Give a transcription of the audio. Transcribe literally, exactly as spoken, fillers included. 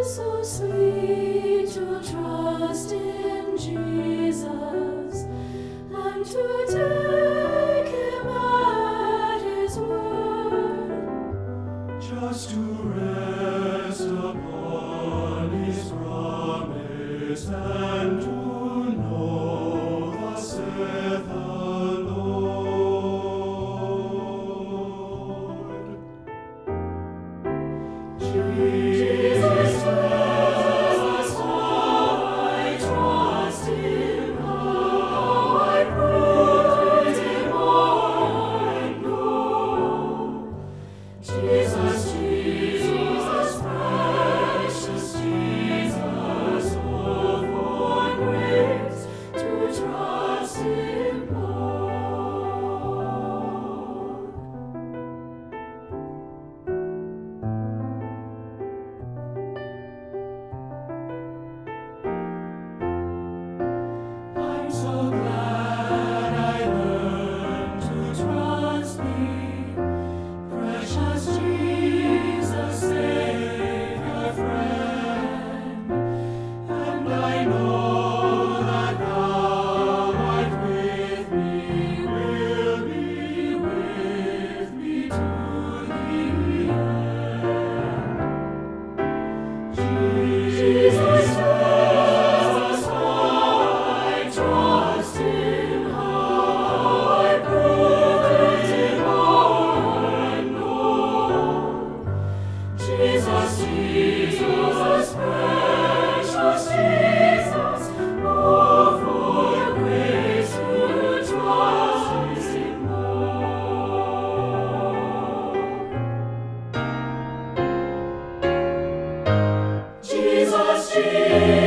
so sweet to trust in Jesus and to take him at his word, just to rest upon his promise and to know thus saith the Lord. Jesus, Jesus, how I trust him, how I prove him o'er and o'er. Jesus, Jesus, precious Jesus, oh, for grace to trust him more. I'm so glad I learned to trust thee, precious Jesus, Savior, friend. And I know that thou art with me, will be with me to the end. Jesus, Jesus, how I trust him, how I prove him o'er and o'er. Jesus, Jesus, precious Jesus, oh, for grace to trust him more. Jesus, Jesus.